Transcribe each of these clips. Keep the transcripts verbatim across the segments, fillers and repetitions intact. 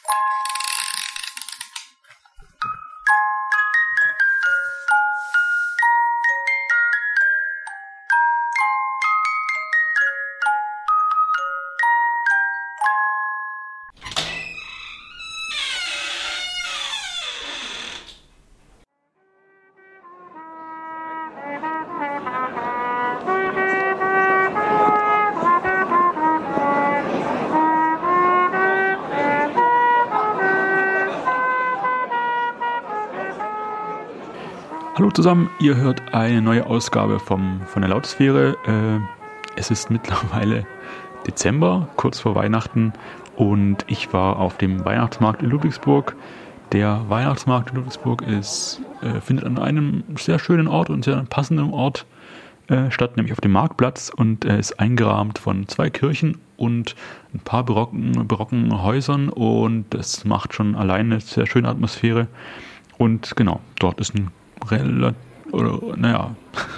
Hallo zusammen, ihr hört eine neue Ausgabe vom, von der Lautsphäre. Äh, es ist mittlerweile Dezember, kurz vor Weihnachten, und ich war auf dem Weihnachtsmarkt in Ludwigsburg. Der Weihnachtsmarkt in Ludwigsburg ist, äh, findet an einem sehr schönen Ort und sehr passenden Ort äh, statt, nämlich auf dem Marktplatz, und äh, ist eingerahmt von zwei Kirchen und ein paar barocken, barocken Häusern, und das macht schon alleine eine sehr schöne Atmosphäre. Und genau, dort ist ein relativ, oder naja,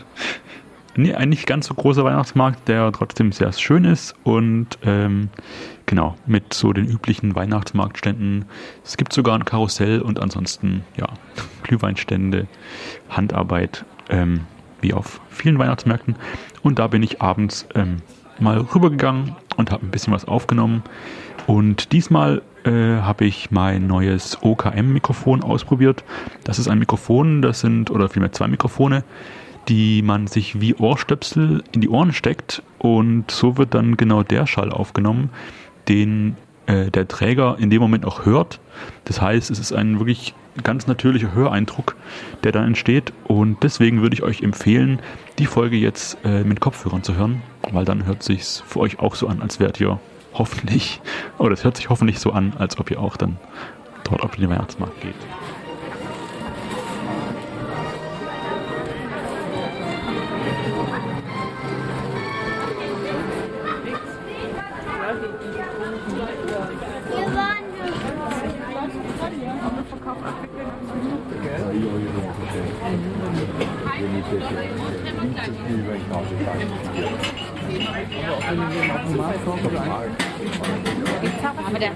nee, ein nicht ganz so großer Weihnachtsmarkt, der trotzdem sehr schön ist, und ähm, genau, mit so den üblichen Weihnachtsmarktständen. Es gibt sogar ein Karussell und ansonsten, ja, Glühweinstände, Handarbeit, ähm, wie auf vielen Weihnachtsmärkten. Und da bin ich abends ähm, mal rübergegangen und habe ein bisschen was aufgenommen. Und diesmal äh, habe ich mein neues O K M-Mikrofon ausprobiert. Das ist ein Mikrofon, das sind, oder vielmehr zwei Mikrofone, die man sich wie Ohrstöpsel in die Ohren steckt, und so wird dann genau der Schall aufgenommen, den äh, der Träger in dem Moment auch hört. Das heißt, es ist ein wirklich ganz natürlicher Höreindruck, der dann entsteht, und deswegen würde ich euch empfehlen, die Folge jetzt äh, mit Kopfhörern zu hören, weil dann hört sich's für euch auch so an, als wärt ihr hoffentlich, oder es hört sich hoffentlich so an, als ob ihr auch dann dort auf den Weihnachtsmarkt geht. Aber der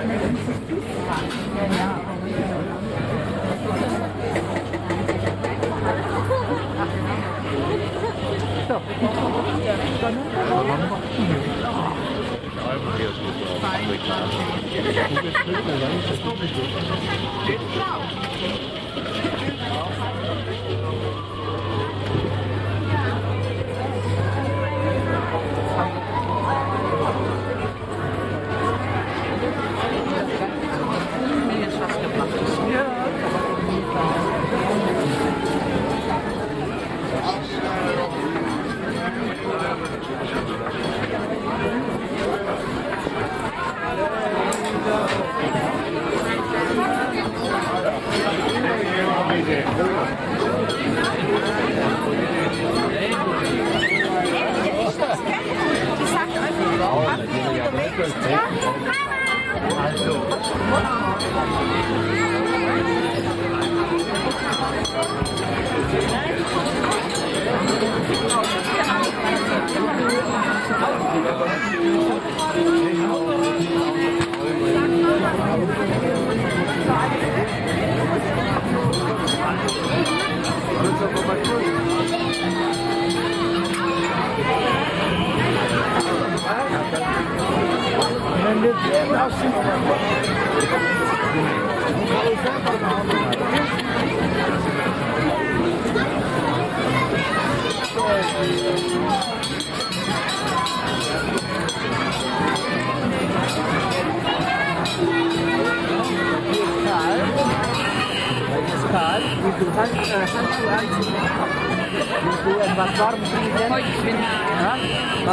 Karl, willst du Hand, äh, Handschuhe anziehen? Willst du etwas warm trinken? Ich bin Ja? Mach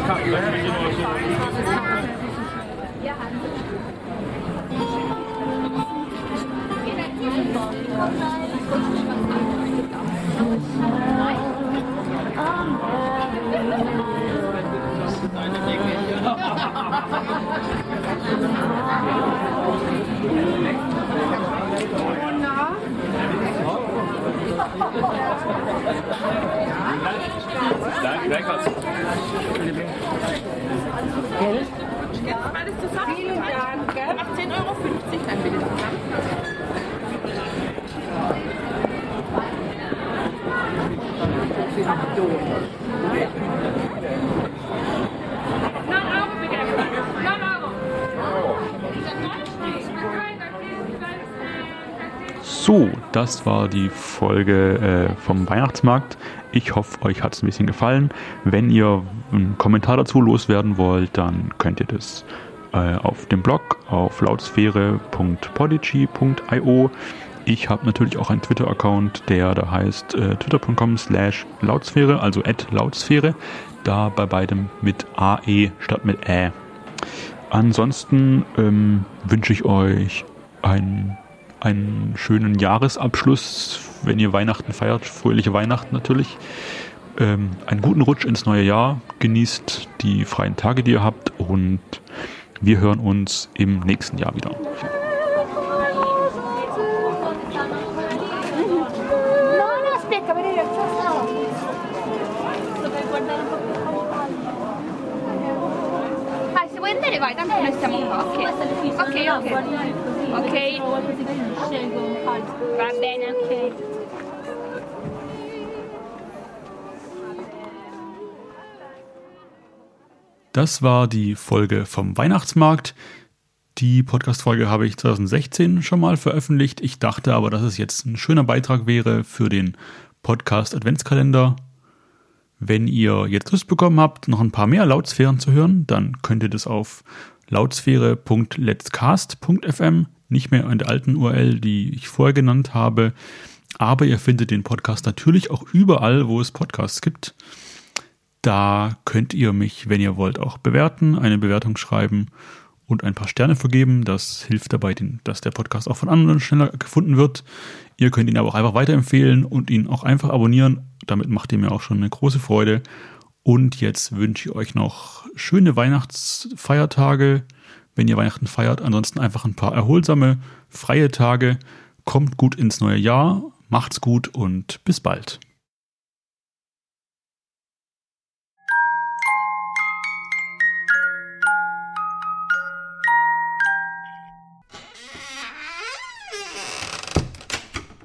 Alles zusammen. Vielen Dank. achtzehn Euro fünfzig dann bitte. So, das war die Folge äh, vom Weihnachtsmarkt. Ich hoffe, euch hat es ein bisschen gefallen. Wenn ihr einen Kommentar dazu loswerden wollt, dann könnt ihr das äh, auf dem Blog auf lautsphäre punkt podigy punkt io. Ich habe natürlich auch einen Twitter-Account, der da heißt äh, twitter punkt com slash lautsphäre, also at lautsphäre, da bei beidem mit A E statt mit Ä. Ansonsten ähm, wünsche ich euch einen einen schönen Jahresabschluss, wenn ihr Weihnachten feiert, fröhliche Weihnachten natürlich, ähm, einen guten Rutsch ins neue Jahr, genießt die freien Tage, die ihr habt, und wir hören uns im nächsten Jahr wieder. Vai, tanto noi stiamo qua. Ok, ok, ok. Ok. Va bene, ok. Das war die Folge vom Weihnachtsmarkt. Die Podcast-Folge habe ich zwanzig sechzehn schon mal veröffentlicht. Ich dachte aber, dass es jetzt ein schöner Beitrag wäre für den Podcast-Adventskalender. Wenn ihr jetzt Lust bekommen habt, noch ein paar mehr Lautsphären zu hören, dann könnt ihr das auf lautsphäre punkt letscast punkt f m, nicht mehr in der alten U R L, die ich vorher genannt habe. Aber ihr findet den Podcast natürlich auch überall, wo es Podcasts gibt. Da könnt ihr mich, wenn ihr wollt, auch bewerten, eine Bewertung schreiben und ein paar Sterne vergeben. Das hilft dabei, dass der Podcast auch von anderen schneller gefunden wird. Ihr könnt ihn aber auch einfach weiterempfehlen und ihn auch einfach abonnieren. Damit macht ihr mir auch schon eine große Freude. Und jetzt wünsche ich euch noch schöne Weihnachtsfeiertage, wenn ihr Weihnachten feiert. Ansonsten einfach ein paar erholsame, freie Tage. Kommt gut ins neue Jahr, macht's gut und bis bald.